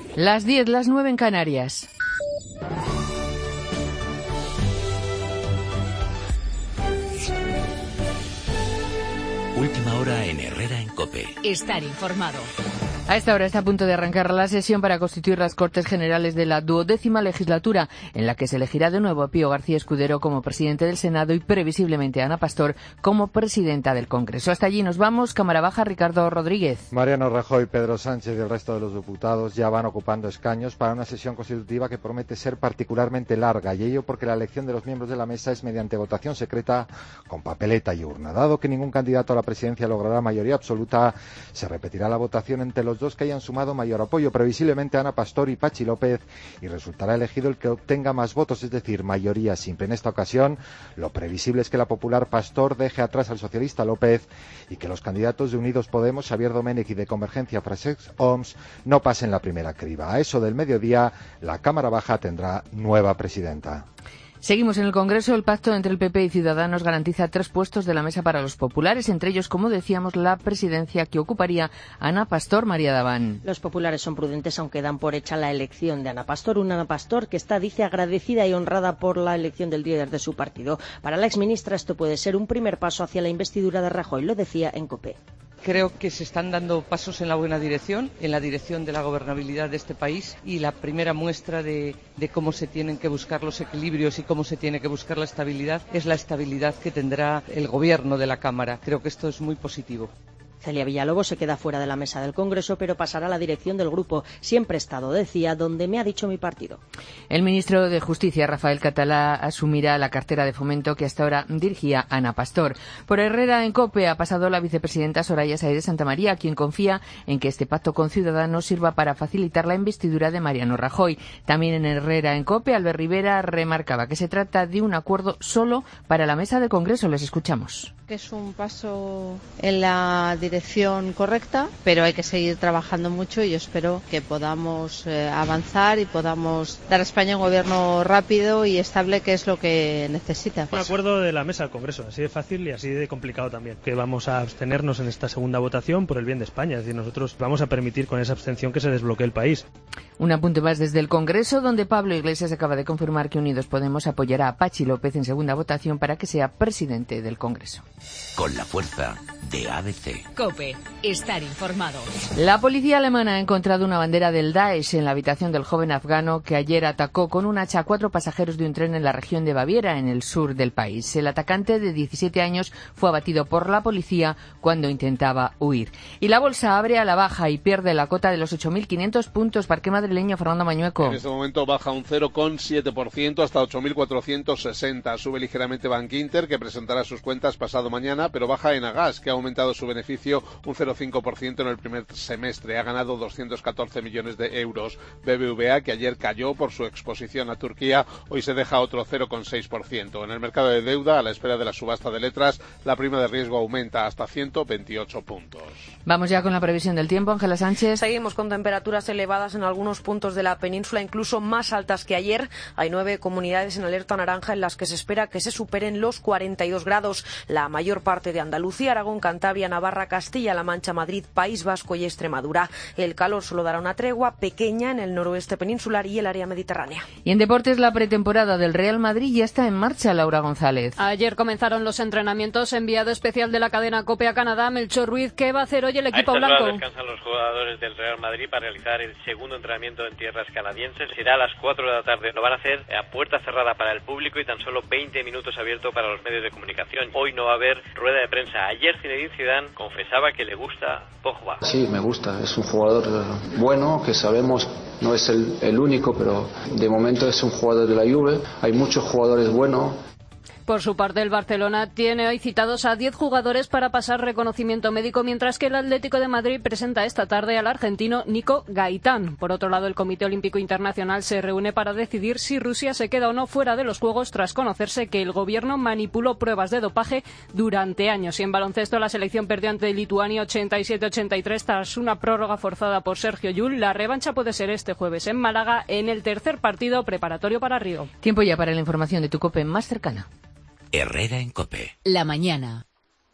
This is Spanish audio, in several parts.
Las 10, las 9 en Canarias. Última hora en Herrera en COPE. Estar informado. A esta hora está a punto de arrancar la sesión para constituir las Cortes Generales de la 12ª legislatura, en la que se elegirá de nuevo a Pío García Escudero como presidente del Senado y previsiblemente a Ana Pastor como presidenta del Congreso. Hasta allí nos vamos. Cámara Baja, Ricardo Rodríguez. Mariano Rajoy, Pedro Sánchez y el resto de los diputados ya van ocupando escaños para una sesión constitutiva que promete ser particularmente larga, y ello porque la elección de los miembros de la mesa es mediante votación secreta con papeleta y urna. Dado que ningún candidato a la presidencia logrará mayoría absoluta, se repetirá la votación entre los dos que hayan sumado mayor apoyo, previsiblemente Ana Pastor y Patxi López, y resultará elegido el que obtenga más votos, es decir, mayoría simple. En esta ocasión, lo previsible es que la popular Pastor deje atrás al socialista López y que los candidatos de Unidos Podemos, Xavier Domènech, y de Convergencia, Francesc Homs, no pasen la primera criba. A eso del mediodía, la Cámara Baja tendrá nueva presidenta. Seguimos en el Congreso. El pacto entre el PP y Ciudadanos garantiza 3 puestos de la mesa para los populares, entre ellos, como decíamos, la presidencia que ocuparía Ana Pastor. María Daván. Los populares son prudentes, aunque dan por hecha la elección de Ana Pastor, una Ana Pastor que está, dice, agradecida y honrada por la elección del líder de su partido. Para la exministra esto puede ser un primer paso hacia la investidura de Rajoy, lo decía en COPE. Creo que se están dando pasos en la buena dirección, en la dirección de la gobernabilidad de este país, y la primera muestra de cómo se tienen que buscar los equilibrios y cómo se tiene que buscar la estabilidad es la estabilidad que tendrá el gobierno de la Cámara. Creo que esto es muy positivo. Celia Villalobos se queda fuera de la mesa del Congreso, pero pasará a la dirección del grupo. Siempre he estado, decía, donde me ha dicho mi partido. El ministro de Justicia, Rafael Catalá, asumirá la cartera de Fomento que hasta ahora dirigía Ana Pastor. Por Herrera en COPE ha pasado la vicepresidenta Soraya Sáez de Santamaría, quien confía en que este pacto con Ciudadanos sirva para facilitar la investidura de Mariano Rajoy. También en Herrera en COPE, Albert Rivera remarcaba que se trata de un acuerdo solo para la mesa del Congreso. Les escuchamos. Es un paso en la dirección correcta, pero hay que seguir trabajando mucho y yo espero que podamos avanzar y podamos dar a España un gobierno rápido y estable, que es lo que necesita. Un acuerdo de la mesa del Congreso, así de fácil y así de complicado también, que vamos a abstenernos en esta segunda votación por el bien de España, es decir, nosotros vamos a permitir con esa abstención que se desbloquee el país. Un apunte más desde el Congreso, donde Pablo Iglesias acaba de confirmar que Unidos Podemos apoyará a Patxi López en segunda votación para que sea presidente del Congreso. Con la fuerza de ABC. COPE. Estar informado. La policía alemana ha encontrado una bandera del Daesh en la habitación del joven afgano que ayer atacó con un hacha a 4 pasajeros de un tren en la región de Baviera, en el sur del país. El atacante, de 17 años, fue abatido por la policía cuando intentaba huir. Y la bolsa abre a la baja y pierde la cota de los 8.500 puntos. Parque madrileño, Fernando Mañueco. En este momento baja un 0,7% hasta 8.460. Sube ligeramente Bankinter, que presentará sus cuentas pasado mañana, pero baja Enagas, que ha aumentado su beneficio un 0,5% en el primer semestre. Ha ganado 214 millones de euros. BBVA, que ayer cayó por su exposición a Turquía, hoy se deja otro 0,6%. En el mercado de deuda, a la espera de la subasta de letras, la prima de riesgo aumenta hasta 128 puntos. Vamos ya con la previsión del tiempo, Ángela Sánchez. Seguimos con temperaturas elevadas en algunos puntos de la península, incluso más altas que ayer. Hay 9 comunidades en alerta naranja en las que se espera que se superen los 42 grados. La mayor parte de Andalucía, Aragón, Cantabria, Navarra, Castilla-La Mancha, Madrid, País Vasco y Extremadura. El calor solo dará una tregua pequeña en el noroeste peninsular y el área mediterránea. Y en deportes, la pretemporada del Real Madrid ya está en marcha, Laura González. Ayer comenzaron los entrenamientos. Enviado especial de la cadena COPE a Canadá, Melchor Ruiz. ¿Qué va a hacer hoy el equipo blanco? Descansan los jugadores del Real Madrid para realizar el segundo entrenamiento en tierras canadienses. Será a las 4 de la tarde. Lo van a hacer a puerta cerrada para el público y tan solo 20 minutos abierto para los medios de comunicación. Hoy no va a haber rueda de prensa. Ayer Zinedine Zidane confesaba que le gusta Pogba. Sí, me gusta. Es un jugador bueno, que sabemos no es el único, pero de momento es un jugador de la Juve. Hay muchos jugadores buenos. Por su parte, el Barcelona tiene hoy citados a 10 jugadores para pasar reconocimiento médico, mientras que el Atlético de Madrid presenta esta tarde al argentino Nico Gaitán. Por otro lado, el Comité Olímpico Internacional se reúne para decidir si Rusia se queda o no fuera de los Juegos, tras conocerse que el gobierno manipuló pruebas de dopaje durante años. Y en baloncesto, la selección perdió ante Lituania 87-83 tras una prórroga forzada por Sergio Llull. La revancha puede ser este jueves en Málaga, en el tercer partido preparatorio para Río. Tiempo ya para la información de tu COPE más cercana. Herrera en COPE. La mañana.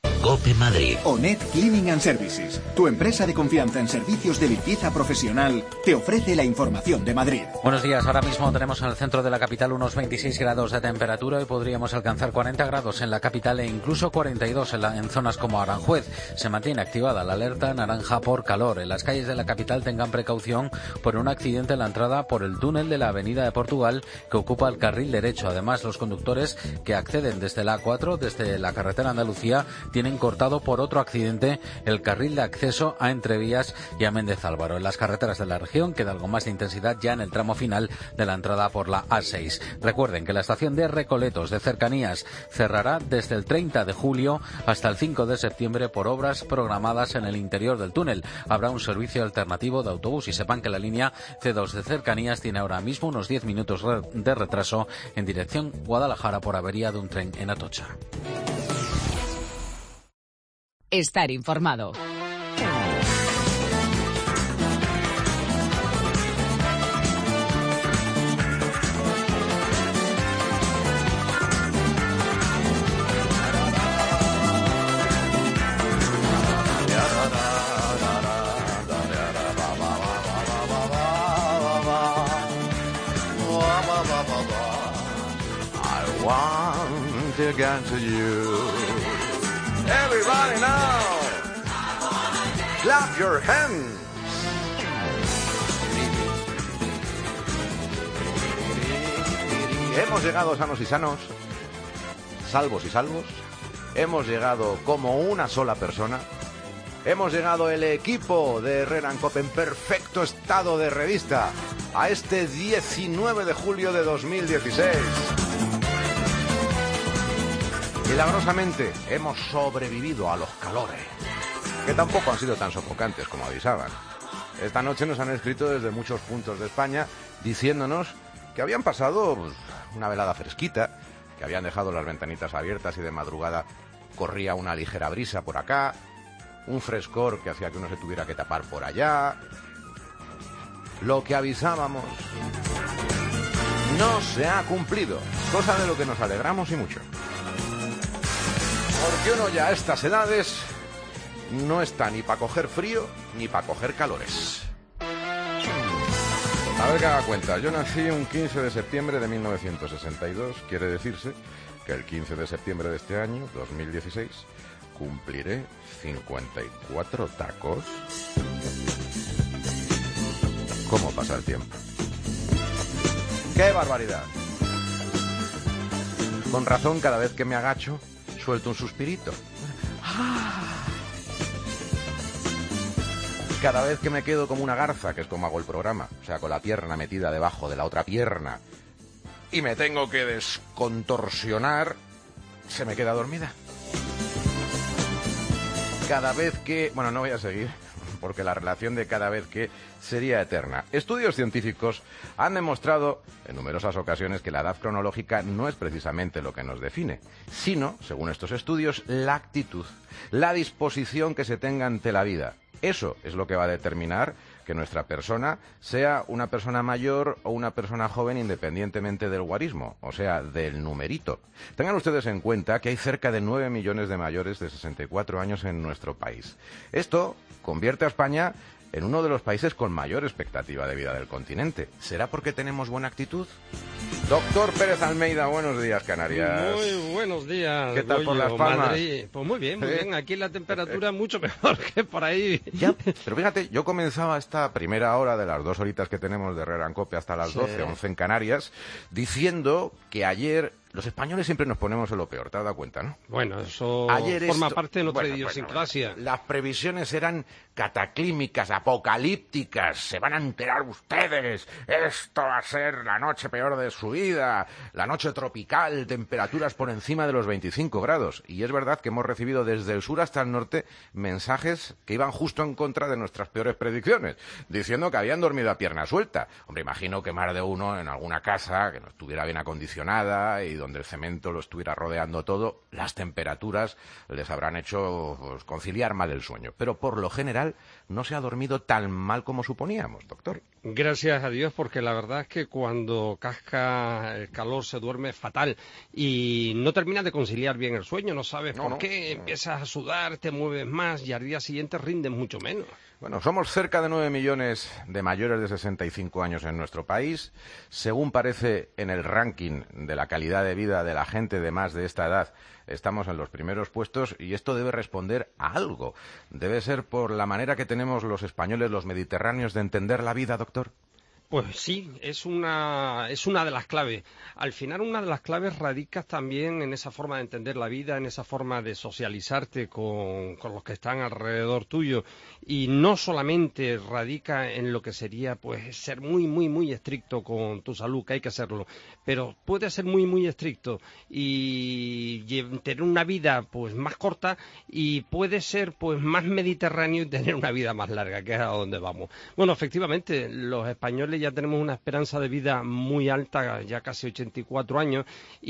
COPE Madrid. ONET Cleaning and Services, tu empresa de confianza en servicios de limpieza profesional, te ofrece la información de Madrid. Buenos días, ahora mismo tenemos en el centro de la capital unos 26 grados de temperatura y podríamos alcanzar 40 grados en la capital e incluso 42 en zonas como Aranjuez. Se mantiene activada la alerta naranja por calor. En las calles de la capital tengan precaución por un accidente en la entrada por el túnel de la Avenida de Portugal que ocupa el carril derecho. Además, los conductores que acceden desde la A4, desde la carretera Andalucía, tienen cortado por otro accidente el carril de acceso a Entrevías y a Méndez Álvaro. En las carreteras de la región queda algo más de intensidad ya en el tramo final de la entrada por la A6. Recuerden que la estación de Recoletos de Cercanías cerrará desde el 30 de julio hasta el 5 de septiembre por obras programadas en el interior del túnel. Habrá un servicio alternativo de autobús y sepan que la línea C2 de Cercanías tiene ahora mismo unos 10 minutos de retraso en dirección Guadalajara por avería de un tren en Atocha. Estar informado. I want to get to you. Everybody now, clap your hands. Hemos llegado sanos y sanos, salvos y salvos. Hemos llegado como una sola persona. Hemos llegado el equipo de Herrera en COPE en perfecto estado de revista a este 19 de julio de 2016. Milagrosamente hemos sobrevivido a los calores, que tampoco han sido tan sofocantes como avisaban. Esta noche nos han escrito desde muchos puntos de España diciéndonos que habían pasado una velada fresquita, que habían dejado las ventanitas abiertas y de madrugada corría una ligera brisa por acá, un frescor que hacía que uno se tuviera que tapar por allá. Lo que avisábamos no se ha cumplido, cosa de lo que nos alegramos y mucho. Porque uno ya a estas edades no está ni para coger frío ni para coger calores. A ver que haga cuenta, yo nací un 15 de septiembre de 1962, quiere decirse que el 15 de septiembre de este año, 2016, cumpliré 54 tacos. ¿Cómo pasa el tiempo? ¡Qué barbaridad! Con razón, cada vez que me agacho, suelto un suspirito. Cada vez que me quedo como una garza, que es como hago el programa, o sea, con la pierna metida debajo de la otra pierna, y me tengo que descontorsionar, se me queda dormida. Cada vez que... Bueno, no voy a seguir, porque la relación de cada vez que sería eterna. Estudios científicos han demostrado en numerosas ocasiones que la edad cronológica no es precisamente lo que nos define, sino, según estos estudios, la actitud, la disposición que se tenga ante la vida. Eso es lo que va a determinar que nuestra persona sea una persona mayor o una persona joven independientemente del guarismo, o sea, del numerito. Tengan ustedes en cuenta que hay cerca de 9 millones de mayores de 64 años en nuestro país. Esto convierte a España en uno de los países con mayor expectativa de vida del continente. ¿Será porque tenemos buena actitud? Doctor Pérez Almeida, buenos días, Canarias. Muy buenos días. ¿Qué tal por Las Palmas? Madrid. Pues muy bien, muy bien. Aquí la temperatura mucho mejor que por ahí. Ya, pero fíjate, yo comenzaba esta primera hora de las 2 horitas que tenemos de Herrera en COPE hasta las 12, 11 en Canarias, diciendo que ayer... Los españoles siempre nos ponemos en lo peor, ¿te has dado cuenta, no? Bueno, eso forma parte de nuestra idiosincrasia. Las previsiones eran cataclímicas, apocalípticas. Se van a enterar ustedes. Esto va a ser la noche peor de su vida. La noche tropical, temperaturas por encima de los 25 grados. Y es verdad que hemos recibido desde el sur hasta el norte mensajes que iban justo en contra de nuestras peores predicciones, diciendo que habían dormido a pierna suelta. Hombre, imagino que más de uno en alguna casa que no estuviera bien acondicionada y donde el cemento lo estuviera rodeando todo, las temperaturas les habrán hecho conciliar mal el sueño. Pero por lo general no se ha dormido tan mal como suponíamos, doctor. Gracias a Dios, porque la verdad es que cuando casca el calor se duerme fatal y no terminas de conciliar bien el sueño, no sabes por qué, empiezas a sudar, te mueves más y al día siguiente rindes mucho menos. Bueno, somos cerca de 9 millones de mayores de 65 años en nuestro país. Según parece en el ranking de la calidad de vida de la gente de más de esta edad, estamos en los primeros puestos y esto debe responder a algo. Debe ser por la manera que tenemos los españoles, los mediterráneos, de entender la vida, doctor. Pues sí, es una de las claves. Al final, una de las claves radica también en esa forma de entender la vida, en esa forma de socializarte con los que están alrededor tuyo. Y no solamente radica en lo que sería pues ser muy, muy, muy estricto con tu salud, que hay que hacerlo, pero puede ser muy, muy estricto y tener una vida pues más corta, y puede ser pues más mediterráneo y tener una vida más larga, que es a donde vamos. Bueno, efectivamente, los españoles ya tenemos una esperanza de vida muy alta, ya casi 84 años,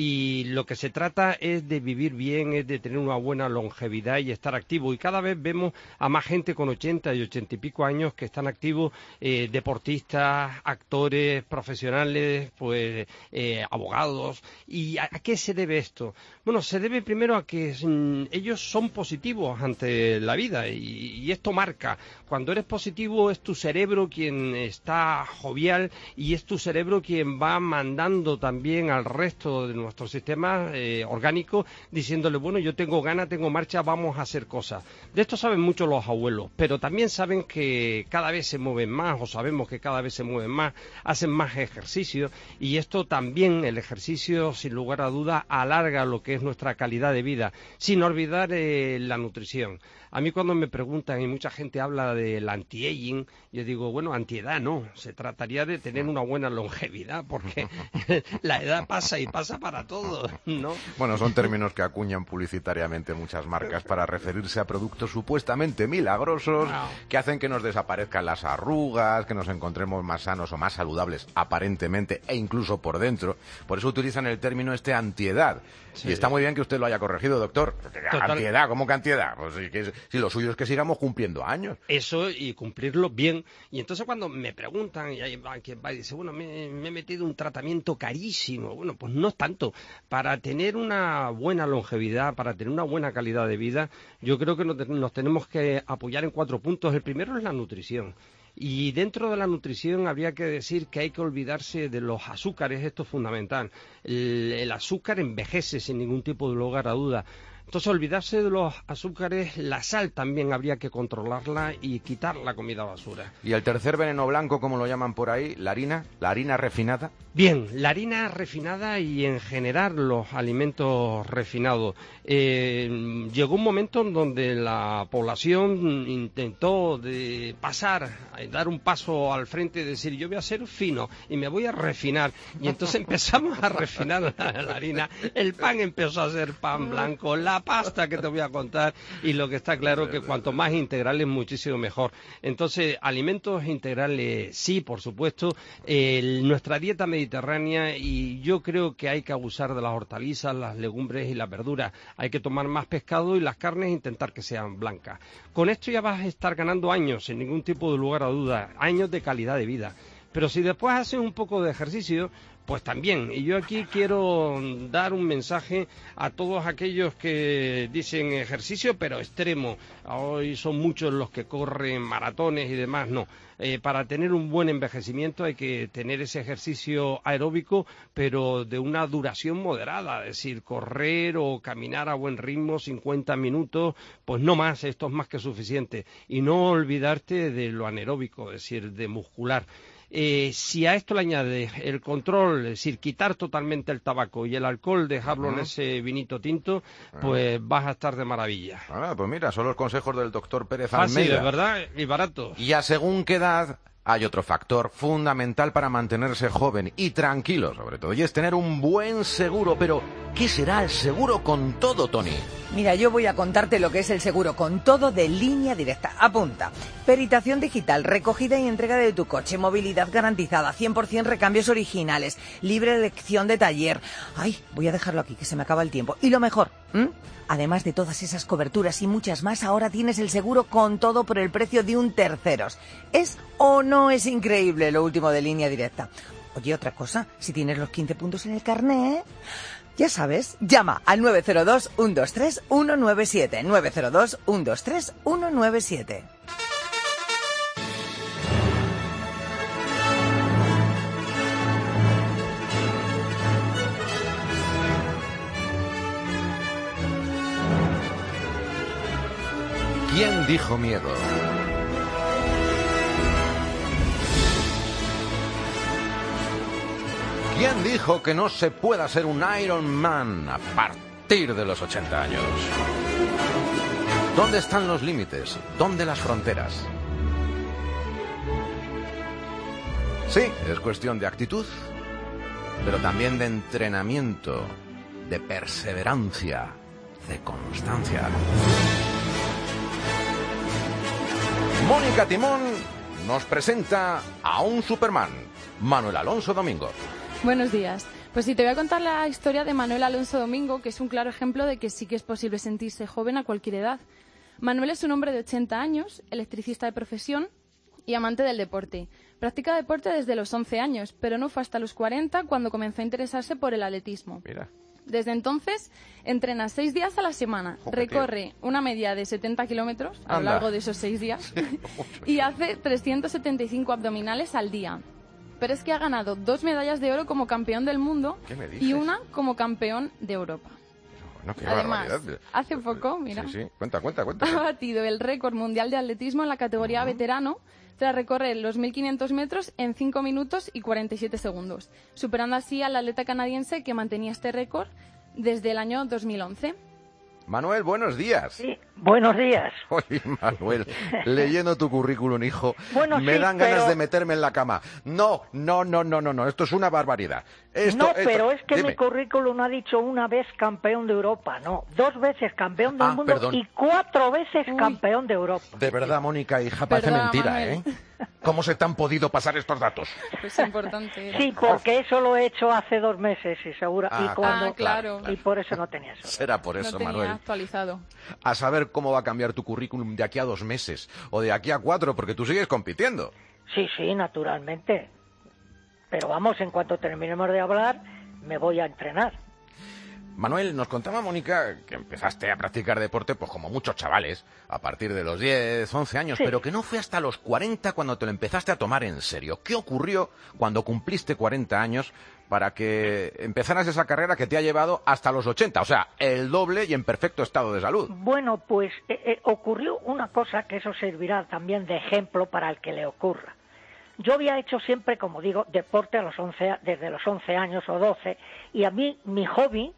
y lo que se trata es de vivir bien, es de tener una buena longevidad y estar activo. Y cada vez vemos a más gente con 80 y 80 y pico años que están activos, deportistas, actores, profesionales, pues abogados. ¿Y a qué se debe esto? Bueno, se debe primero a que ellos son positivos ante la vida, y esto marca. Cuando eres positivo es tu cerebro quien está jovial, y es tu cerebro quien va mandando también al resto de nuestro sistema orgánico, diciéndole, bueno, yo tengo ganas, tengo marcha, vamos a hacer cosas. De esto saben mucho los abuelos, pero también saben que cada vez se mueven más, o sabemos que cada vez se mueven más, hacen más ejercicio, y esto también, el ejercicio, sin lugar a duda, alarga lo que es nuestra calidad de vida, sin olvidar la nutrición. A mí cuando me preguntan, y mucha gente habla del anti-aging, yo digo, bueno, antiedad no, se trataría de tener una buena longevidad, porque la edad pasa y pasa para todos, ¿no? Bueno, son términos que acuñan publicitariamente muchas marcas para referirse a productos supuestamente milagrosos que hacen que nos desaparezcan las arrugas, que nos encontremos más sanos o más saludables aparentemente e incluso por dentro. Por eso utilizan el término antiedad. Sí. Y está muy bien que usted lo haya corregido, doctor. Total. Antiedad, ¿cómo que antiedad? Pues si lo suyo es que sigamos cumpliendo años. Eso, y cumplirlo bien. Y entonces cuando me preguntan, y hay quien va y dice, bueno, me he metido un tratamiento carísimo. Bueno, pues no es tanto. Para tener una buena longevidad, para tener una buena calidad de vida, yo creo que nos tenemos que apoyar en 4 puntos. El primero es la nutrición. Y dentro de la nutrición habría que decir que hay que olvidarse de los azúcares, esto es fundamental. El azúcar envejece sin ningún tipo de lugar a duda. Entonces, olvidarse de los azúcares, la sal también habría que controlarla y quitar la comida basura. ¿Y el tercer veneno blanco, como lo llaman por ahí, la harina refinada? Bien, la harina refinada y en general los alimentos refinados. Llegó un momento en donde la población intentó dar un paso al frente y decir, yo voy a ser fino y me voy a refinar. Y entonces empezamos a refinar la harina, el pan empezó a ser pan blanco, la pasta que te voy a contar, y lo que está claro que cuanto más integrales muchísimo mejor. Entonces, alimentos integrales sí, por supuesto, nuestra dieta mediterránea, y yo creo que hay que abusar de las hortalizas, las legumbres y las verduras. Hay que tomar más pescado y las carnes intentar que sean blancas. Con esto ya vas a estar ganando años, sin ningún tipo de lugar a duda, años de calidad de vida. Pero si después haces un poco de ejercicio, pues también. Y yo aquí quiero dar un mensaje a todos aquellos que dicen ejercicio, pero extremo. Hoy son muchos los que corren maratones y demás. No. Para tener un buen envejecimiento hay que tener ese ejercicio aeróbico, pero de una duración moderada. Es decir, correr o caminar a buen ritmo, 50 minutos, pues no más, esto es más que suficiente. Y no olvidarte de lo anaeróbico, es decir, de muscular. Si a esto le añades el control, es decir, quitar totalmente el tabaco y el alcohol, dejarlo en ese vinito tinto, pues vas a estar de maravilla. Pues mira, son los consejos del doctor Pérez Almeida. Fácil, de verdad, y barato. Y a según qué edad hay otro factor fundamental para mantenerse joven y tranquilo, sobre todo, y es tener un buen seguro. Pero, ¿qué será el seguro con todo, Tony? Mira, yo voy a contarte lo que es el seguro con todo de Línea Directa. Apunta. Peritación digital, recogida y entrega de tu coche, movilidad garantizada, 100% recambios originales, libre elección de taller. Ay, voy a dejarlo aquí, que se me acaba el tiempo. Y lo mejor, además de todas esas coberturas y muchas más, ahora tienes el seguro con todo por el precio de un terceros. ¿Es o no es increíble lo último de Línea Directa? Oye, otra cosa, si tienes los 15 puntos en el carné, ya sabes, llama al 902-123-197. 902-123-197. ¿Quién dijo miedo? ¿Quién dijo que no se pueda ser un Iron Man a partir de los 80 años? ¿Dónde están los límites? ¿Dónde las fronteras? Sí, es cuestión de actitud, pero también de entrenamiento, de perseverancia, de constancia. Mónica Timón nos presenta a un Superman, Manuel Alonso Domingo. Buenos días. Pues sí, te voy a contar la historia de Manuel Alonso Domingo, que es un claro ejemplo de que sí que es posible sentirse joven a cualquier edad. Manuel es un hombre de 80 años, electricista de profesión y amante del deporte. Practica deporte desde los 11 años, pero no fue hasta los 40 cuando comenzó a interesarse por el atletismo. Mira. Desde entonces, entrena 6 días a la semana, recorre una media de 70 kilómetros a lo largo de esos 6 días y hace 375 abdominales al día. Pero es que ha ganado 2 medallas de oro como campeón del mundo y una como campeón de Europa. No, qué Además, barbaridad. hace poco, mira, Sí, cuenta. ha batido el récord mundial de atletismo en la categoría veterano tras recorrer los 1.500 metros en 5 minutos y 47 segundos, superando así al atleta canadiense que mantenía este récord desde el año 2011. Manuel, buenos días. Sí, buenos días. Oye, Manuel, leyendo tu currículum, hijo, bueno, me dan ganas de meterme en la cama. No, esto es una barbaridad. Pero es que mi currículum ha dicho una vez campeón de Europa, no, 2 veces campeón del mundo perdón. y 4 veces campeón de Europa. De verdad, Mónica, hija, parece mentira, Manuel. ¿Cómo se te han podido pasar estos datos? Pues importante. Sí, porque eso lo he hecho hace 2 meses y seguro. Claro. Y por eso no tenía eso. Será por eso, Manuel. Actualizado. A saber cómo va a cambiar tu currículum de aquí a 2 meses o de aquí a 4, porque tú sigues compitiendo. Sí, naturalmente. Pero vamos, en cuanto terminemos de hablar, me voy a entrenar. Manuel, nos contaba Mónica que empezaste a practicar deporte, pues como muchos chavales, a partir de los 10, 11 años, pero que no fue hasta los 40 cuando te lo empezaste a tomar en serio. ¿Qué ocurrió cuando cumpliste 40 años para que empezaras esa carrera que te ha llevado hasta los 80? O sea, el doble y en perfecto estado de salud. Bueno, pues ocurrió una cosa que eso servirá también de ejemplo para el que le ocurra. Yo había hecho siempre, como digo, deporte desde los 11 años o 12, y a mí mi hobby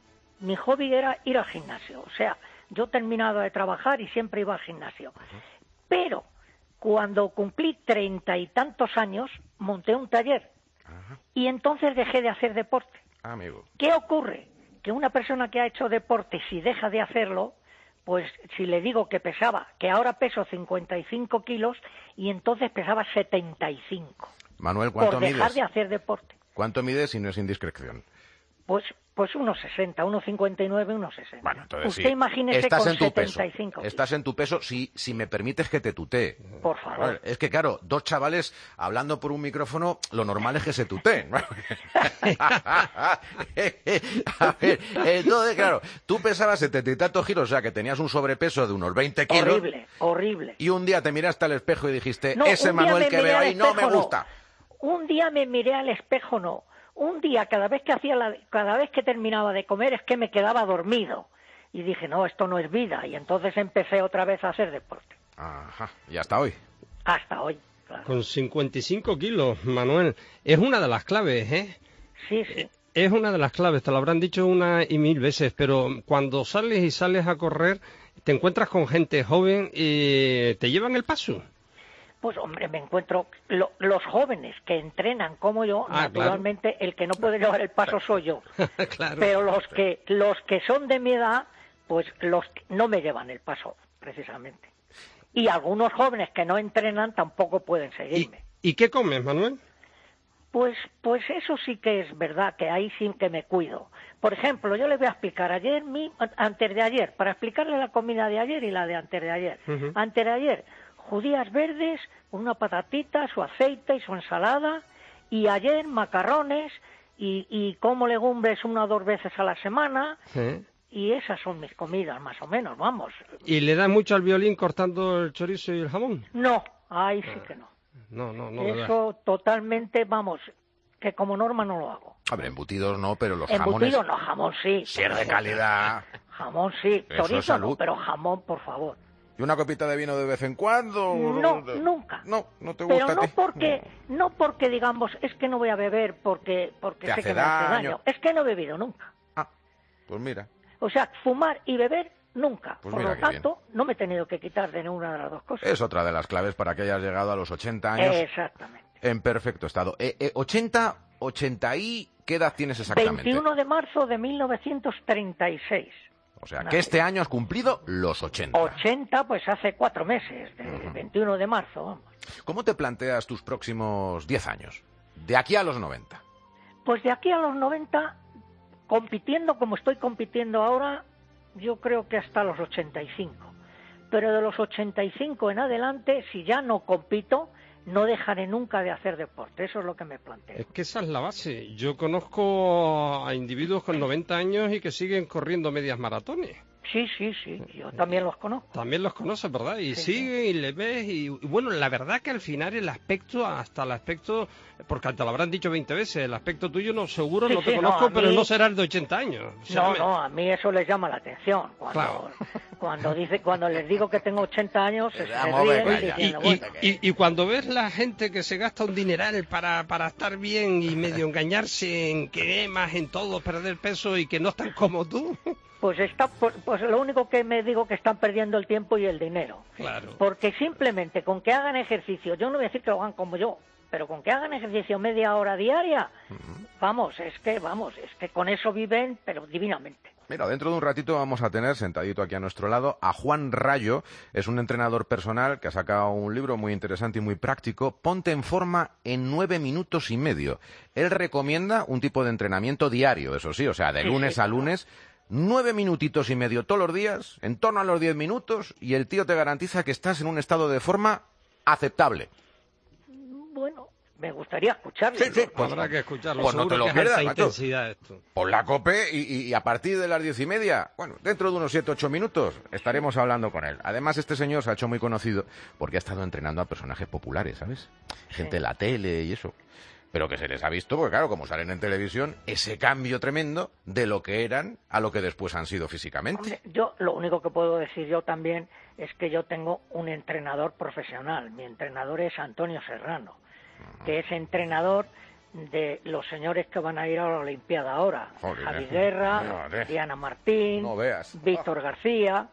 era ir al gimnasio. O sea, yo terminado de trabajar y siempre iba al gimnasio. Pero cuando cumplí 30 y tantos años, monté un taller. Y entonces dejé de hacer deporte. Amigo. ¿Qué ocurre? Que una persona que ha hecho deporte, si deja de hacerlo, pues si le digo que ahora peso 55 kilos y entonces pesaba 75. Manuel, ¿cuánto mides? Por dejar de hacer deporte. ¿Cuánto mides si no es indiscreción? Pues 1,60, 1,59, 1,60. Bueno, entonces usted imagínese estás con en tu 75 peso. Estás en tu peso si me permites que te tutee. Por favor. Es que claro, 2 chavales hablando por un micrófono, lo normal es que se tuteen. A ver, entonces, claro, tú pesabas 70 y tantos kilos, o sea que tenías un sobrepeso de unos 20 kilos. Horrible. Y un día te miraste al espejo y dijiste, ese Manuel que veo ahí no me gusta. Un día me miré al espejo, no. Un día, cada vez que terminaba de comer, es que me quedaba dormido. Y dije, no, esto no es vida. Y entonces empecé otra vez a hacer deporte. Ajá, y hasta hoy. Hasta hoy, claro. Con 55 kilos, Manuel, es una de las claves, ¿eh? Sí. Es una de las claves, te lo habrán dicho 1,000 veces, pero cuando sales a correr, te encuentras con gente joven y te llevan el paso. Pues hombre, me encuentro los jóvenes que entrenan como yo, naturalmente claro. El que no puede llevar el paso soy yo. Claro. Pero los que son de mi edad, pues los no me llevan el paso, precisamente. Y algunos jóvenes que no entrenan tampoco pueden seguirme. ¿Y qué comes, Manuel? Pues eso sí que es verdad, que ahí sí que me cuido. Por ejemplo, yo le voy a explicar antes de ayer, para explicarle la comida de ayer y la de antes de ayer. Antes de ayer, judías verdes, una patatita, su aceite y su ensalada, y ayer macarrones y como legumbres 1 o 2 veces a la semana. Y esas son mis comidas, más o menos, vamos. ¿Y le das mucho al violín cortando el chorizo y el jamón? No, ahí sí que no. No. Eso totalmente, vamos, que como norma no lo hago. Hombre, embutidos no, pero los jamones... Embutidos no, jamón sí. Si es de calidad... Jamón sí, Eso chorizo es salud. no, pero jamón, por favor. ¿Y una copita de vino de vez en cuando? No, nunca. No te gusta. Pero no porque digamos, es que no voy a beber porque Te sé hace que me hace daño. Es que no he bebido nunca. Pues mira. O sea, fumar y beber nunca. Pues por mira lo qué tanto, no me he tenido que quitar de ninguna de las dos cosas. Es otra de las claves para que hayas llegado a los 80 años. Exactamente. En perfecto estado. 80 y... ¿Qué edad tienes exactamente? 21 de marzo de 1936. O sea, que este año has cumplido los 80. 80, pues hace 4 meses, del 21 de marzo, vamos. ¿Cómo te planteas tus próximos 10 años? De aquí a los 90. Pues de aquí a los 90, compitiendo como estoy compitiendo ahora, yo creo que hasta los 85. Pero de los 85 en adelante, si ya no compito, no dejaré nunca de hacer deporte. Eso es lo que me planteo. Es que esa es la base. Yo conozco a individuos con 90 años y que siguen corriendo medias maratones. Sí, yo también los conozco. También los conoces, ¿verdad? Y siguen y le ves y bueno, la verdad que al final el aspecto, porque te lo habrán dicho 20 veces, el aspecto tuyo no seguro, no te conozco, pero no será el de 80 años. O sea, no, a mí eso les llama la atención. Cuando les digo que tengo 80 años, se ríen diciendo, y cuando ves la gente que se gasta un dineral para estar bien y medio engañarse en cremas, en todo, perder peso y que no están como tú... Pues lo único que me digo que están perdiendo el tiempo y el dinero. Claro. Porque simplemente con que hagan ejercicio, yo no voy a decir que lo hagan como yo, pero con que hagan ejercicio media hora diaria, es que con eso viven, pero divinamente. Mira, dentro de un ratito vamos a tener sentadito aquí a nuestro lado a Juan Rayo. Es un entrenador personal que ha sacado un libro muy interesante y muy práctico, Ponte en forma en 9 minutos y medio. Él recomienda un tipo de entrenamiento diario, eso sí, o sea, de lunes a lunes, 9 minutitos y medio todos los días, en torno a los 10 minutos, y el tío te garantiza que estás en un estado de forma aceptable. Bueno, me gustaría escucharlo. Sí, pues, habrá que escucharlo. Pues no te lo pierdas, macho. Intensidad esto. Pon la COPE y a partir de las 10:30, bueno, dentro de unos 7-8 minutos estaremos hablando con él. Además, este señor se ha hecho muy conocido porque ha estado entrenando a personajes populares, ¿sabes? Gente de la tele y eso. Pero que se les ha visto, porque claro, como salen en televisión, ese cambio tremendo de lo que eran a lo que después han sido físicamente. Hombre, yo lo único que puedo decir yo también es que yo tengo un entrenador profesional. Mi entrenador es Antonio Serrano, que es entrenador de los señores que van a ir a la Olimpiada ahora. Javi Guerra, Diana Martín, Víctor García,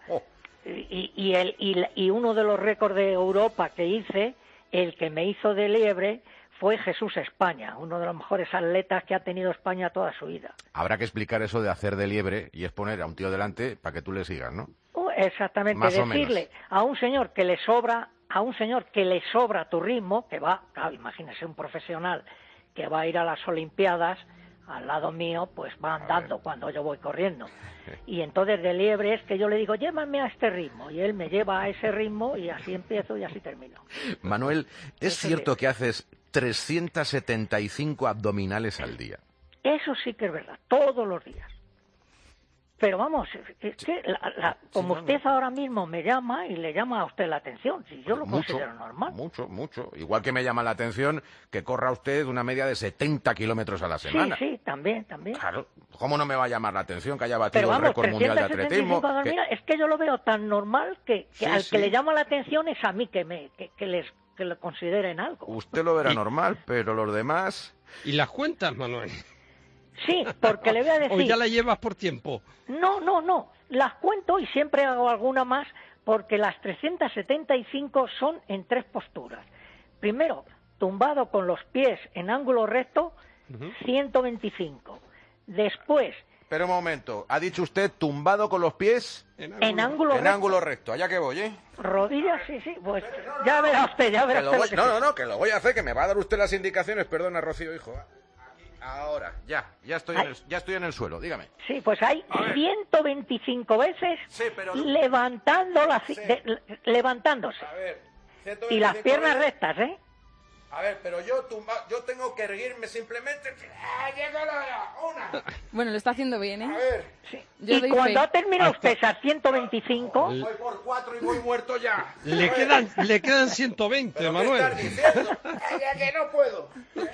y uno de los récords de Europa que hice, el que me hizo de liebre, fue Jesús España, uno de los mejores atletas que ha tenido España toda su vida. Habrá que explicar eso de hacer de liebre y es poner a un tío delante para que tú le sigas, ¿no? Exactamente, más decirle a un señor que le sobra tu ritmo, que va, claro, imagínese un profesional que va a ir a las Olimpiadas, al lado mío, pues va andando cuando yo voy corriendo. Y entonces de liebre es que yo le digo, llévame a este ritmo, y él me lleva a ese ritmo y así empiezo y así termino. Manuel, ¿es cierto que haces 375 abdominales al día? Eso sí que es verdad, todos los días. Pero vamos, es que como usted ahora mismo me llama y le llama a usted la atención, si yo lo considero normal. Mucho. Igual que me llama la atención que corra usted una media de 70 kilómetros a la semana. Sí, también. Claro, ¿cómo no me va a llamar la atención que haya batido el récord mundial de atletismo? Es que yo lo veo tan normal que al que le llama la atención es a mí que lo consideren algo. Usted lo verá normal, pero los demás... ¿Y las cuentas, Manuel? Sí, porque le voy a decir... ¿O ya la llevas por tiempo? No. Las cuento y siempre hago alguna más porque las 375 son en 3 posturas. Primero, tumbado con los pies en ángulo recto, 125. Después, Pero un momento, ¿ha dicho usted tumbado con los pies? En ángulo recto. Allá que voy, ¿eh? Rodillas, sí, pues ya verá usted, que lo voy a hacer, que me va a dar usted las indicaciones. Perdona, Rocío, hijo. Aquí, ahora, ya estoy en el suelo, dígame. Sí, pues hay 125 veces levantándose. A ver, y las piernas rectas, ¿eh? A ver, pero yo tengo que erguirme simplemente. Una. Bueno, lo está haciendo bien, ¿eh? A ver. Sí. Y cuando ha terminado usted a 125... Voy por 4 y voy muerto ya. Le quedan 120, ¿Pero Manuel. ¿qué estás diciendo? Que no puedo.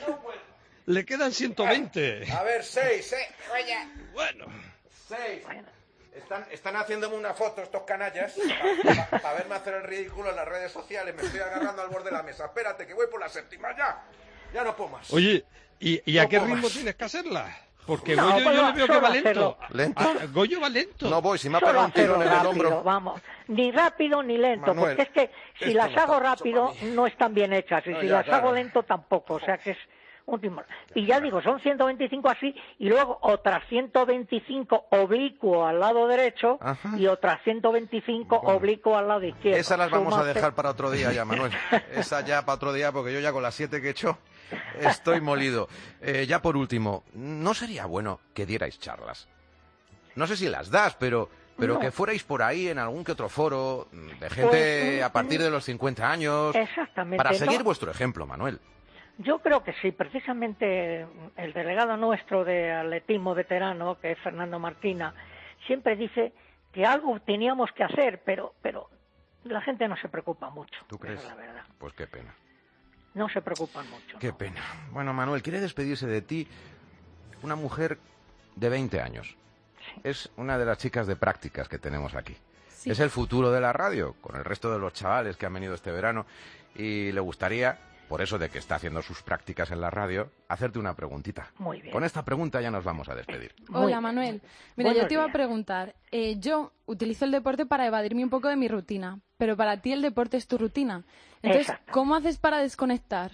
Le quedan 120. A ver, 6, Bueno. 6. Están haciéndome una foto estos canallas para verme hacer el ridículo en las redes sociales. Me estoy agarrando al borde de la mesa. Espérate, que voy por la séptima ya. Ya no puedo más. Oye, ¿y a qué ritmo tienes que hacerla? Porque Goyo yo le veo que va lento. ¿Lento? Goyo va lento. No voy, si me ha pegado un tirón en el hombro. Vamos, ni rápido ni lento, Manuel, porque es que si las hago rápido no están bien hechas, y si las hago lento tampoco, o sea que es un timón. Y ya digo, son 125 así, y luego otras 125 oblicuo al lado derecho, y otras 125 oblicuo al lado izquierdo. Esas las vamos a dejar para otro día ya, Manuel. Esas ya para otro día, porque yo ya con las 7 que he hecho estoy molido. Ya por último, ¿no sería bueno que dierais charlas? No sé si las das, pero no. Que fuerais por ahí en algún que otro foro de gente a partir de los 50 años. Exactamente. Para seguir vuestro ejemplo, Manuel. Yo creo que sí, precisamente el delegado nuestro de atletismo veterano, que es Fernando Martina, siempre dice que algo teníamos que hacer, pero la gente no se preocupa mucho. ¿Tú crees? Esa es la verdad. Pues qué pena. No se preocupan mucho. Qué pena. Bueno, Manuel, quiere despedirse de ti una mujer de 20 años. Sí. Es una de las chicas de prácticas que tenemos aquí. Sí. Es el futuro de la radio, con el resto de los chavales que han venido este verano, y le gustaría, por eso de que está haciendo sus prácticas en la radio, hacerte una preguntita. Muy bien. Con esta pregunta ya nos vamos a despedir. Hola, Manuel. Mira, yo te iba a preguntar, yo utilizo el deporte para evadirme un poco de mi rutina, pero para ti el deporte es tu rutina. Entonces, exacto. ¿Cómo haces para desconectar?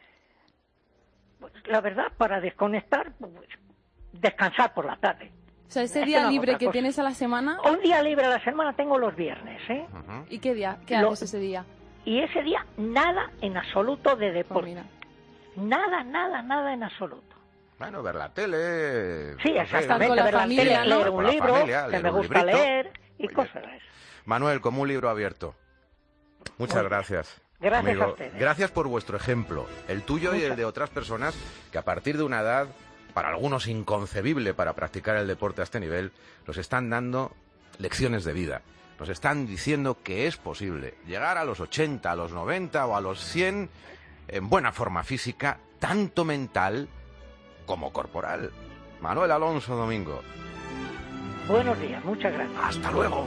Pues la verdad, para desconectar, pues, descansar por la tarde. O sea, ese día libre que tienes a la semana... Un día libre a la semana tengo los viernes, ¿eh? Uh-huh. ¿Y qué haces ese día? Y ese día nada en absoluto de deporte. Oh, nada en absoluto. Bueno, ver la tele... Sí, exactamente, ver la tele, leer un libro, que me gusta leer y cosas de eso. Manuel, como un libro abierto. Muchas gracias. Gracias amigo. A ustedes. Gracias por vuestro ejemplo, el tuyo y el de otras personas que a partir de una edad, para algunos inconcebible para practicar el deporte a este nivel, nos están dando lecciones de vida. Nos están diciendo que es posible llegar a los 80, a los 90 o a los 100 en buena forma física, tanto mental como corporal. Manuel Alonso Domingo. Buenos días, muchas gracias. Hasta luego.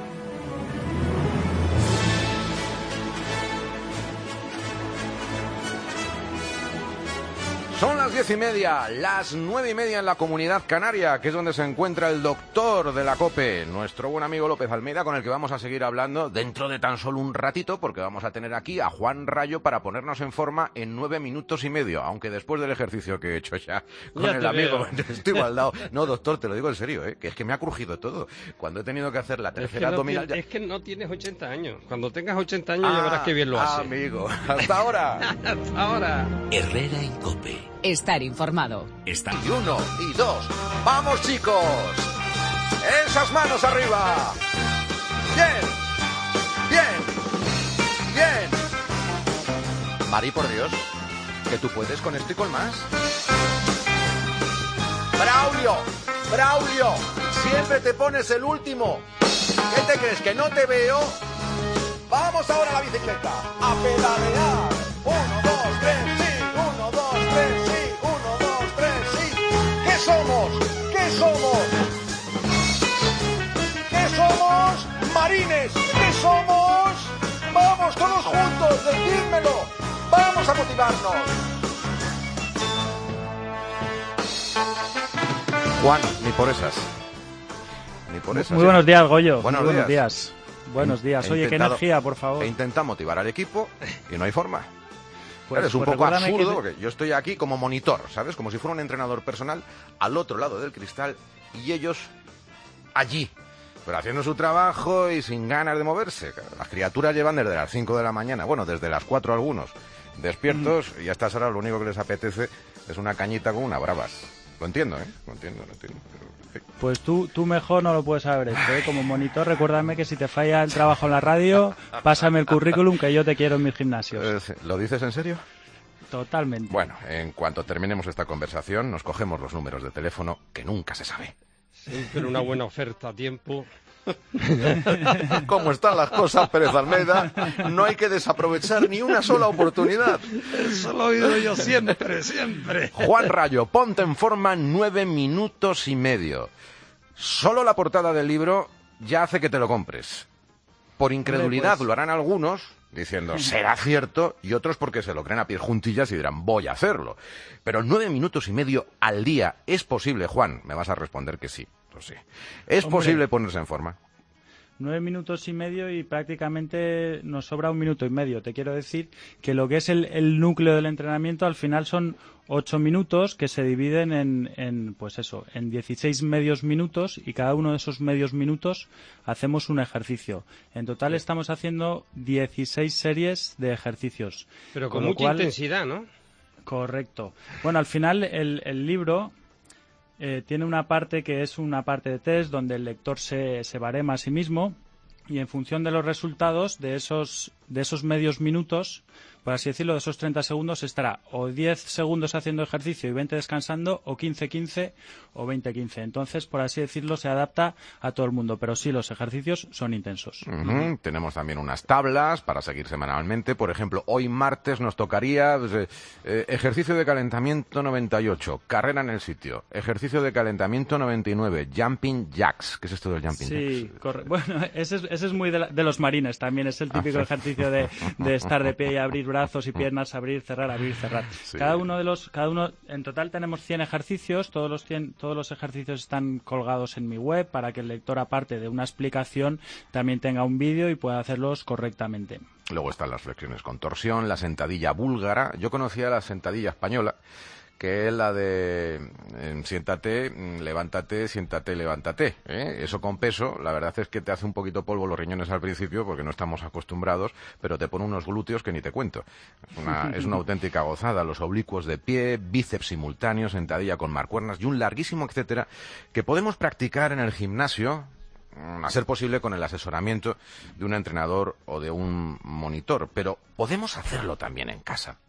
Son las 10:30, las 9:30 en la Comunidad Canaria, que es donde se encuentra el doctor de la COPE, nuestro buen amigo López Almeida, con el que vamos a seguir hablando dentro de tan solo un ratito, porque vamos a tener aquí a Juan Rayo para ponernos en forma en 9 minutos y medio, aunque después del ejercicio que he hecho ya con el amigo, estoy baldado. No, doctor, te lo digo en serio, que es que me ha crujido todo. Cuando he tenido que hacer la tercera abdominal... Es que no tienes 80 años. Cuando tengas 80 años ya verás qué bien lo haces. Amigo, hasta ahora. Hasta ahora. Herrera en COPE. Estar informado. Y 1 y 2. ¡Vamos, chicos! ¡Esas manos arriba! ¡Bien! Mari, por Dios, que tú puedes con esto y con más. ¡Braulio! Siempre te pones el último. ¿Qué te crees, que no te veo? ¡Vamos ahora a la bicicleta! ¡A pedalear! 1, 2, 3, sí. 1, 2, 3, sí. 1, 2, 3, sí. ¿Qué somos? ¿Qué somos? Marines. ¿Qué somos? Vamos todos juntos, decídmelo. Vamos a motivarnos. Juan, ni por esas. Muy buenos días, Goyo. Buenos días. Buenos días. Oye, qué energía, por favor. He intentado motivar al equipo y no hay forma. Pues, es un poco absurdo porque yo estoy aquí como monitor, ¿sabes? Como si fuera un entrenador personal al otro lado del cristal y ellos allí, pero haciendo su trabajo y sin ganas de moverse. Las criaturas llevan desde las 5 de la mañana, bueno, desde las 4 algunos, despiertos, y a estas horas lo único que les apetece es una cañita con una bravas. Lo entiendo, ¿eh? Lo entiendo. Pero, sí. Pues tú mejor no lo puedes haber hecho, ¿eh? Como monitor, recuérdame que si te falla el trabajo en la radio, pásame el currículum, que yo te quiero en mis gimnasios. ¿Lo dices en serio? Totalmente. Bueno, en cuanto terminemos esta conversación, nos cogemos los números de teléfono, que nunca se sabe. Siempre una buena oferta a tiempo. ¿Cómo están las cosas, Pérez Almeida? No hay que desaprovechar ni una sola oportunidad. Eso lo he oído yo siempre. Juan Rayo, ponte en forma 9 minutos y medio. Solo la portada del libro ya hace que te lo compres. Por incredulidad lo harán algunos, diciendo, será cierto, y otros porque se lo creen a pies juntillas y dirán, voy a hacerlo. Pero 9 minutos y medio al día, ¿es posible, Juan? Me vas a responder que sí. Pues sí. ¿Es posible ponerse en forma? 9 minutos y medio y prácticamente nos sobra 1 minuto y medio. Te quiero decir que lo que es el núcleo del entrenamiento al final son 8 minutos que se dividen en 16 medios minutos, y cada uno de esos medios minutos hacemos un ejercicio. En total estamos haciendo 16 series de ejercicios. Pero con mucha intensidad, ¿no? Correcto. Bueno, al final el libro tiene una parte que es una parte de test donde el lector se barema a sí mismo, y en función de los resultados de esos medios minutos, por así decirlo, de esos 30 segundos, estará o 10 segundos haciendo ejercicio y 20 descansando, o 15-15 o 20-15. Entonces, por así decirlo, se adapta a todo el mundo, pero sí, los ejercicios son intensos. Tenemos también unas tablas para seguir semanalmente. Por ejemplo, hoy martes nos tocaría ejercicio de calentamiento 98, carrera en el sitio, ejercicio de calentamiento 99, jumping jacks. ¿Qué es esto del jumping jacks? Sí, correcto. Bueno, ese es muy de los marines también, es el típico ejercicio de estar de pie y abrir brazos y piernas, abrir, cerrar. Sí. Cada uno, en total tenemos 100 ejercicios, todos los ejercicios están colgados en mi web para que el lector, aparte de una explicación, también tenga un vídeo y pueda hacerlos correctamente. Luego están las flexiones con torsión, la sentadilla búlgara. Yo conocía la sentadilla española, que es la de siéntate, levántate, siéntate, levántate. Eso con peso, la verdad es que te hace un poquito polvo los riñones al principio porque no estamos acostumbrados, pero te pone unos glúteos que ni te cuento. Es una auténtica gozada. Los oblicuos de pie, bíceps simultáneos, sentadilla con mancuernas y un larguísimo etcétera que podemos practicar en el gimnasio, a ser posible con el asesoramiento de un entrenador o de un monitor, pero podemos hacerlo también en casa.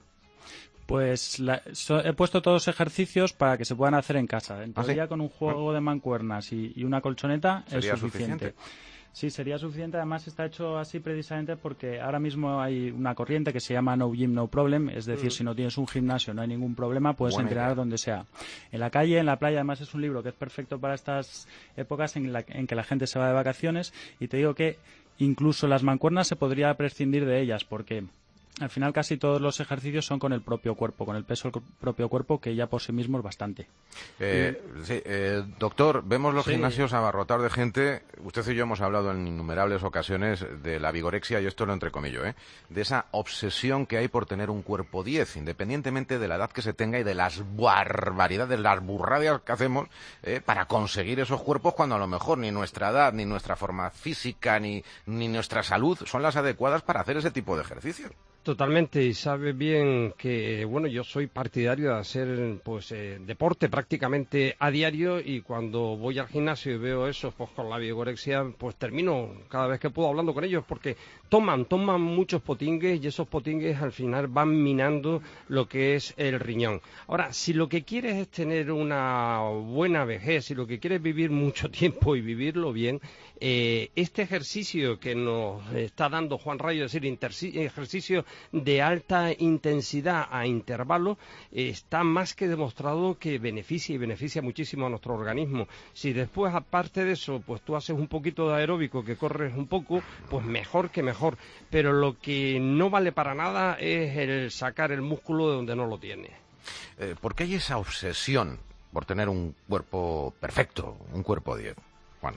Pues he puesto todos los ejercicios para que se puedan hacer en casa. En teoría, con un juego de mancuernas y una colchoneta es suficiente. Sí, sería suficiente. Además, está hecho así precisamente porque ahora mismo hay una corriente que se llama No Gym, No Problem. Es decir, si no tienes un gimnasio, no hay ningún problema, puedes entrenar donde sea. En la calle, en la playa. Además, es un libro que es perfecto para estas épocas en que la gente se va de vacaciones. Y te digo que incluso las mancuernas se podría prescindir de ellas, porque al final casi todos los ejercicios son con el propio cuerpo, con el peso del propio cuerpo, que ya por sí mismo es bastante. Doctor, vemos los gimnasios abarrotados de gente. Usted y yo hemos hablado en innumerables ocasiones de la vigorexia, y esto lo entrecomillo, de esa obsesión que hay por tener un cuerpo 10, independientemente de la edad que se tenga y de las barbaridades, las burradas que hacemos para conseguir esos cuerpos, cuando a lo mejor ni nuestra edad, ni nuestra forma física, ni nuestra salud son las adecuadas para hacer ese tipo de ejercicios. Totalmente, y sabe bien que, yo soy partidario de hacer deporte prácticamente a diario, y cuando voy al gimnasio y veo eso, pues con la vigorexia, pues termino cada vez que puedo hablando con ellos, porque toman muchos potingues, y esos potingues al final van minando lo que es el riñón. Ahora, si lo que quieres es tener una buena vejez, si lo que quieres es vivir mucho tiempo y vivirlo bien, este ejercicio que nos está dando Juan Rayo, es decir, ejercicio de alta intensidad a intervalos, está más que demostrado que beneficia muchísimo a nuestro organismo. Si después, aparte de eso, pues tú haces un poquito de aeróbico, que corres un poco, pues mejor que mejor. Pero lo que no vale para nada es el sacar el músculo de donde no lo tiene. ¿Por qué hay esa obsesión por tener un cuerpo perfecto, un cuerpo 10, Juan?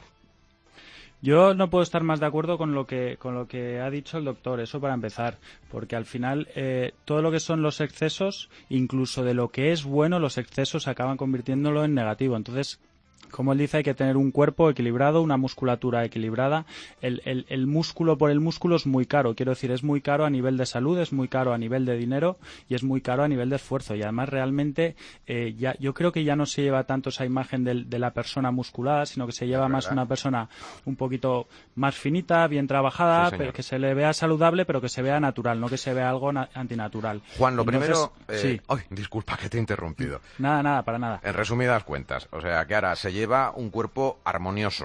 Yo no puedo estar más de acuerdo con lo que ha dicho el doctor, eso para empezar, porque al final todo lo que son los excesos, incluso de lo que es bueno, los excesos acaban convirtiéndolo en negativo. Entonces, Como él dice, hay que tener un cuerpo equilibrado, una musculatura equilibrada. El músculo por el músculo es muy caro, quiero decir, es muy caro a nivel de salud, es muy caro a nivel de dinero y es muy caro a nivel de esfuerzo. Y además realmente yo creo que ya no se lleva tanto esa imagen de la persona musculada, sino que se lleva más una persona un poquito más finita, bien trabajada, sí, pero que se le vea saludable, pero que se vea natural, no que se vea algo antinatural. Juan, lo primero... sí. Ay, disculpa que te he interrumpido. Nada, para nada. En resumidas cuentas, o sea, que ahora se lleva un cuerpo armonioso.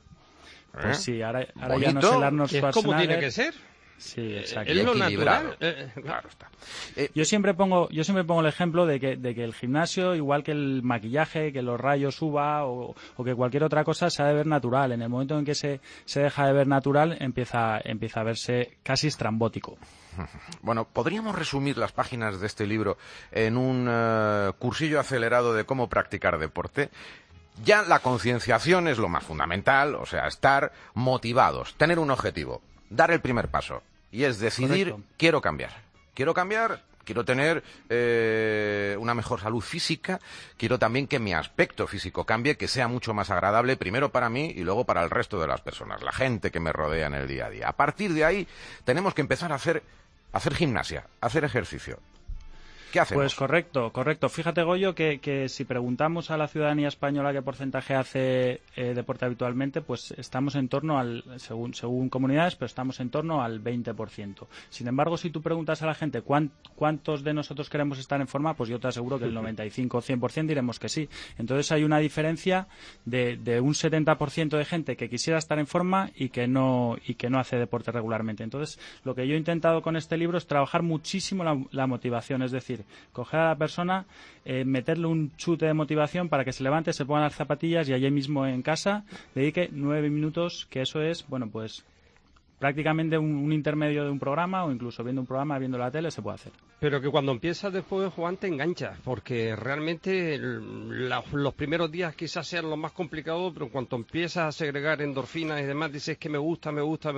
Pues sí, ahora ya no es el Arnold Schwarzenegger. Es como tiene que ser. Sí, exacto. Es lo equilibrado. natural. Claro está. Yo siempre pongo el ejemplo de que el gimnasio, igual que el maquillaje, que los rayos UVA o que cualquier otra cosa, se ha de ver natural. En el momento en que se deja de ver natural, empieza a verse casi estrambótico. Bueno, podríamos resumir las páginas de este libro en un cursillo acelerado de cómo practicar deporte. Ya la concienciación es lo más fundamental, o sea, estar motivados, tener un objetivo, dar el primer paso, y es decidir, correcto. quiero cambiar, quiero tener una mejor salud física, quiero también que mi aspecto físico cambie, que sea mucho más agradable, primero para mí y luego para el resto de las personas, la gente que me rodea en el día a día. A partir de ahí tenemos que empezar a hacer gimnasia, hacer ejercicio. ¿Qué hacemos? Pues correcto. Fíjate, Goyo, que si preguntamos a la ciudadanía española qué porcentaje hace deporte habitualmente, pues estamos en torno al, según comunidades, pero estamos en torno al 20%. Sin embargo, si tú preguntas a la gente cuántos de nosotros queremos estar en forma, pues yo te aseguro que el 95 o 100% diremos que sí. Entonces hay una diferencia de un 70% de gente que quisiera estar en forma y que no hace deporte regularmente. Entonces, lo que yo he intentado con este libro es trabajar muchísimo la motivación, es decir, coger a la persona, meterle un chute de motivación para que se levante, se ponga las zapatillas y allí mismo en casa dedique 9 minutos, que eso es, bueno, pues prácticamente un intermedio de un programa o incluso viendo un programa, viendo la tele, se puede hacer. Pero que cuando empiezas después, Juan, te enganchas, porque realmente los primeros días quizás sean los más complicados, pero cuando empiezas a segregar endorfinas y demás, dices que me gusta,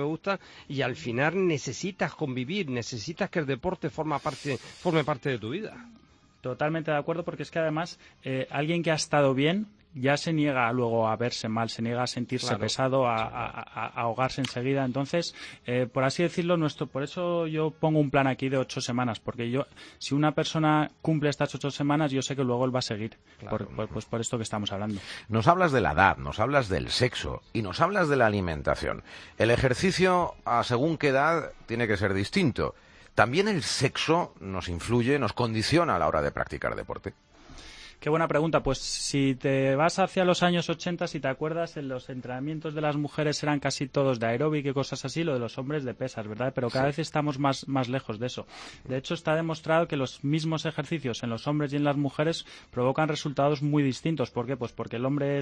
y al final necesitas convivir, necesitas que el deporte forme parte de tu vida. Totalmente de acuerdo, porque es que además alguien que ha estado bien ya se niega luego a verse mal, se niega a sentirse pesado, a ahogarse enseguida. Entonces, por así decirlo, por eso yo pongo un plan aquí de 8 semanas, porque si una persona cumple estas 8 semanas, yo sé que luego él va a seguir, pues por esto que estamos hablando. Nos hablas de la edad, nos hablas del sexo y nos hablas de la alimentación. El ejercicio, a según qué edad, tiene que ser distinto. También el sexo nos influye, nos condiciona a la hora de practicar deporte. Qué buena pregunta. Pues si te vas hacia los años 80, si te acuerdas, en los entrenamientos de las mujeres eran casi todos de aeróbic y cosas así, lo de los hombres de pesas, ¿verdad? Pero cada vez estamos más lejos de eso. De hecho, está demostrado que los mismos ejercicios en los hombres y en las mujeres provocan resultados muy distintos. ¿Por qué? Pues porque el hombre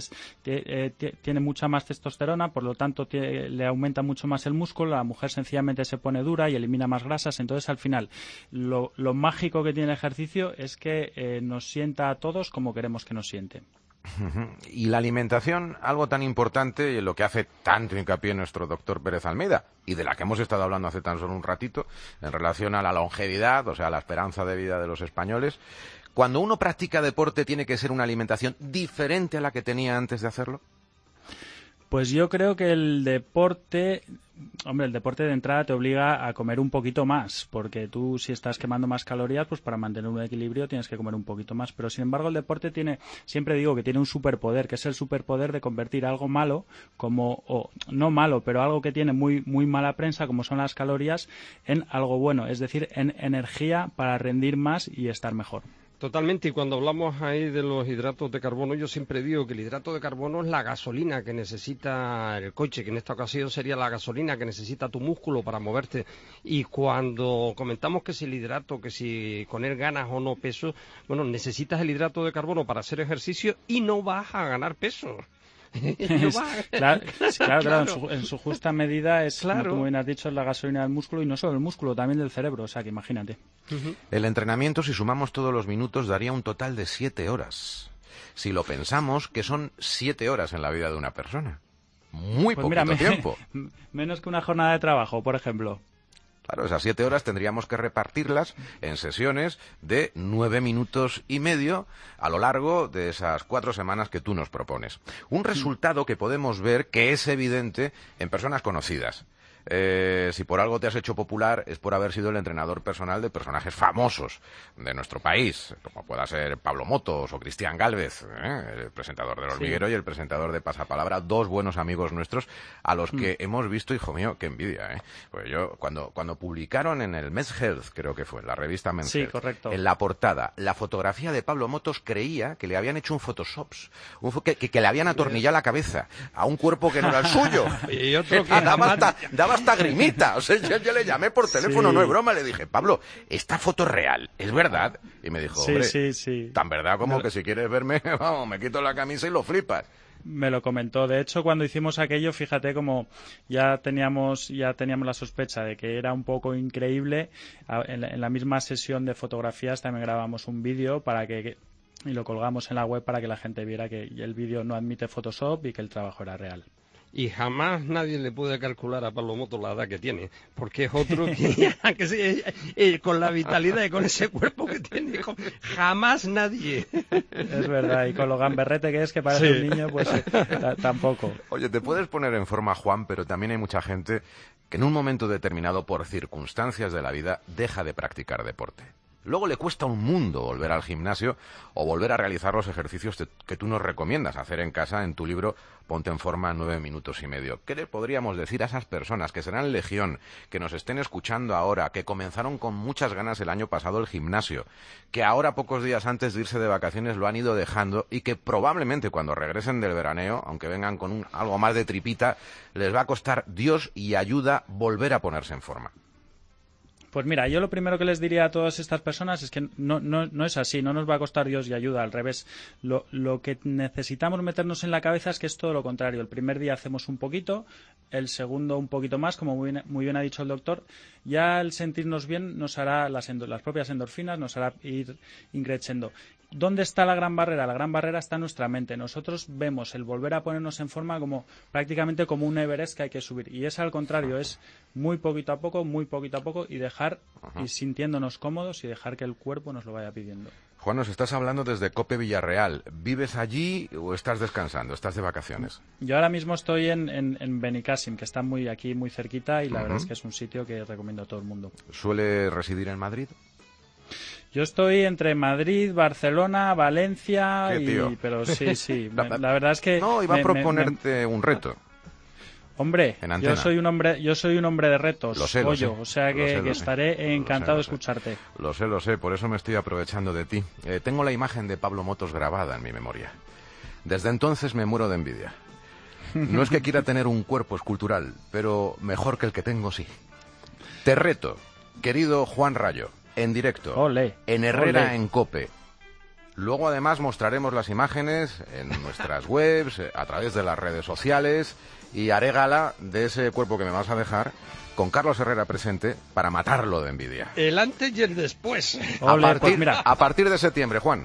tiene mucha más testosterona, por lo tanto le aumenta mucho más el músculo, la mujer sencillamente se pone dura y elimina más grasas. Entonces, al final, lo mágico que tiene el ejercicio es que nos sienta a todos como queremos que nos siente. Y la alimentación, algo tan importante y en lo que hace tanto hincapié nuestro doctor Pérez Almeida, y de la que hemos estado hablando hace tan solo un ratito, en relación a la longevidad, o sea, a la esperanza de vida de los españoles. Cuando uno practica deporte, ¿tiene que ser una alimentación diferente a la que tenía antes de hacerlo? Pues yo creo que el deporte de entrada te obliga a comer un poquito más, porque tú si estás quemando más calorías, pues para mantener un equilibrio tienes que comer un poquito más. Pero sin embargo el deporte siempre digo que tiene un superpoder, que es el superpoder de convertir algo malo, no malo, pero algo que tiene muy, muy mala prensa, como son las calorías, en algo bueno, es decir, en energía para rendir más y estar mejor. Totalmente, y cuando hablamos ahí de los hidratos de carbono, yo siempre digo que el hidrato de carbono es la gasolina que necesita el coche, que en esta ocasión sería la gasolina que necesita tu músculo para moverte. Y cuando comentamos que si el hidrato, que si con él ganas o no peso, bueno, necesitas el hidrato de carbono para hacer ejercicio y no vas a ganar peso. Claro, en su justa medida es, como bien has dicho, es la gasolina del músculo, y no solo del músculo, también del cerebro, o sea que imagínate. El entrenamiento, si sumamos todos los minutos, daría un total de 7 horas. Si lo pensamos, que son 7 horas en la vida de una persona. Muy poquito tiempo. Menos que una jornada de trabajo, por ejemplo. Claro, esas 7 horas tendríamos que repartirlas en sesiones de 9 minutos y medio a lo largo de esas 4 semanas que tú nos propones. Un resultado que podemos ver que es evidente en personas conocidas. Si por algo te has hecho popular es por haber sido el entrenador personal de personajes famosos de nuestro país, como pueda ser Pablo Motos o Cristian Gálvez, el presentador del Hormiguero y el presentador de Pasapalabra, 2 buenos amigos nuestros a los que hemos visto, hijo mío, qué envidia, Pues yo, cuando publicaron en el Men's Health, creo que fue, la revista Men's Health, correcto, en la portada, la fotografía de Pablo Motos, creía que le habían hecho un Photoshop, que le habían atornillado la cabeza a un cuerpo que no era el suyo. Y otro que daba hasta grimita, o sea, yo le llamé por teléfono, no es broma, le dije, Pablo, esta foto es real, ¿es verdad? Y me dijo, hombre, tan verdad como que si quieres verme, vamos, me quito la camisa y lo flipas. Me lo comentó. De hecho, cuando hicimos aquello, fíjate como ya teníamos la sospecha de que era un poco increíble. En la misma sesión de fotografías también grabamos un vídeo y lo colgamos en la web para que la gente viera que el vídeo no admite Photoshop y que el trabajo era real. Y jamás nadie le puede calcular a Pablo Motos la edad que tiene, porque es otro que con la vitalidad y con ese cuerpo que tiene, jamás nadie. Es verdad, y con lo gamberrete que es, que parece un niño, pues tampoco. Oye, te puedes poner en forma, Juan, pero también hay mucha gente que en un momento determinado, por circunstancias de la vida, deja de practicar deporte. Luego le cuesta un mundo volver al gimnasio o volver a realizar los ejercicios que tú nos recomiendas hacer en casa en tu libro Ponte en forma 9 minutos y medio. ¿Qué le podríamos decir a esas personas que serán legión, que nos estén escuchando ahora, que comenzaron con muchas ganas el año pasado el gimnasio, que ahora pocos días antes de irse de vacaciones lo han ido dejando y que probablemente cuando regresen del veraneo, aunque vengan con algo más de tripita, les va a costar Dios y ayuda volver a ponerse en forma? Pues mira, yo lo primero que les diría a todas estas personas es que no es así, no nos va a costar Dios y ayuda, al revés. Lo que necesitamos meternos en la cabeza es que es todo lo contrario. El primer día hacemos un poquito, el segundo un poquito más, como muy bien ha dicho el doctor. Ya el sentirnos bien nos hará las propias endorfinas, nos hará ir increciendo. ¿Dónde está la gran barrera? La gran barrera está en nuestra mente. Nosotros vemos el volver a ponernos en forma prácticamente como un Everest que hay que subir. Y es al contrario, es muy poquito a poco y dejar, y sintiéndonos cómodos y dejar que el cuerpo nos lo vaya pidiendo. Juan, nos estás hablando desde Cope Villarreal. ¿Vives allí o estás descansando? ¿Estás de vacaciones? Yo ahora mismo estoy en Benicàssim, que está muy cerquita, y la verdad es que es un sitio que recomiendo a todo el mundo. ¿Suele residir en Madrid? Yo estoy entre Madrid, Barcelona, Valencia, pero sí. La verdad es que... No, iba a proponerte un reto. Hombre, yo soy un hombre de retos, lo sé. O sea que estaré encantado de escucharte. Lo sé, por eso me estoy aprovechando de ti. Tengo la imagen de Pablo Motos grabada en mi memoria. Desde entonces me muero de envidia. No es que quiera tener un cuerpo escultural, pero mejor que el que tengo sí. Te reto, querido Juan Rayo, en directo, en Herrera en Cope. Luego además mostraremos las imágenes en nuestras webs, a través de las redes sociales, y haré gala de ese cuerpo que me vas a dejar con Carlos Herrera presente para matarlo de envidia. El antes y el después. A partir de septiembre, Juan.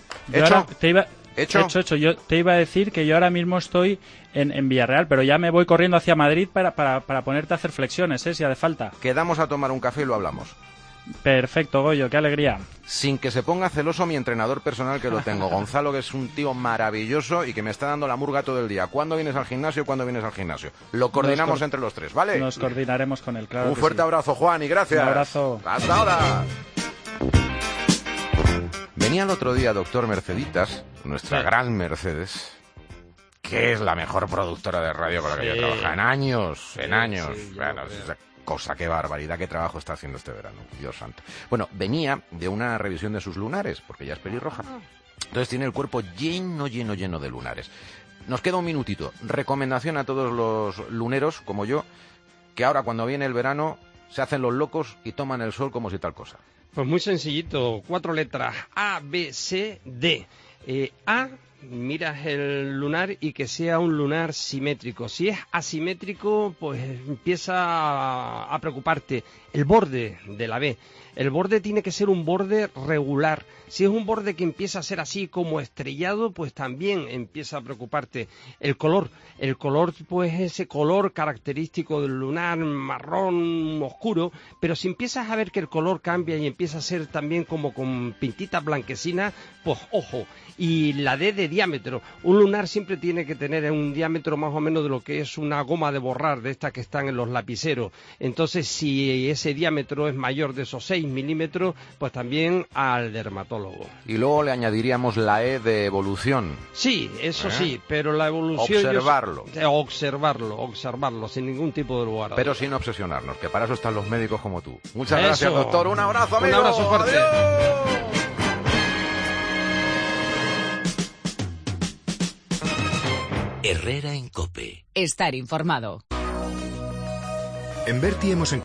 ¿Hecho? Yo te iba a decir que yo ahora mismo estoy en Villarreal, pero ya me voy corriendo hacia Madrid para ponerte a hacer flexiones, si hace falta. Quedamos a tomar un café y lo hablamos. Perfecto, Goyo, qué alegría. Sin que se ponga celoso mi entrenador personal, que lo tengo, Gonzalo, que es un tío maravilloso y que me está dando la murga todo el día. ¿Cuándo vienes al gimnasio? Lo coordinamos entre los tres, ¿vale? Nos coordinaremos con él, claro. Un fuerte abrazo, Juan, y gracias. Un abrazo. Hasta ahora. Venía el otro día doctor Merceditas, nuestra gran Mercedes, que es la mejor productora de radio con la que yo he trabajado en años. Bueno, cosa, qué barbaridad, qué trabajo está haciendo este verano, Dios santo. Bueno, venía de una revisión de sus lunares, porque ella es pelirroja. Entonces tiene el cuerpo lleno de lunares. Nos queda un minutito. Recomendación a todos los luneros, como yo, que ahora cuando viene el verano se hacen los locos y toman el sol como si tal cosa. Pues muy sencillito, 4 letras, A, B, C, D. A, miras el lunar y que sea un lunar simétrico. Si es asimétrico, pues empieza a preocuparte el borde de la B. El borde tiene que ser un borde regular. Si es un borde que empieza a ser así como estrellado, pues también empieza a preocuparte. El color, pues ese color característico del lunar, marrón oscuro, pero si empiezas a ver que el color cambia y empieza a ser también como con pintitas blanquecinas, pues ojo. Y la D de diámetro. Un lunar siempre tiene que tener un diámetro más o menos de lo que es una goma de borrar, de estas que están en los lapiceros. Entonces, si ese diámetro es mayor de esos 6 milímetros, pues también al dermatólogo. Y luego le añadiríamos la E de evolución. Sí, eso sí, pero la evolución... Observarlo, sin ningún tipo de lugar. Pero sin obsesionarnos, que para eso están los médicos como tú. Muchas gracias, doctor. Un abrazo, amigo. Un abrazo fuerte. ¡Adiós! Herrera en COPE. Estar informado. En Berti hemos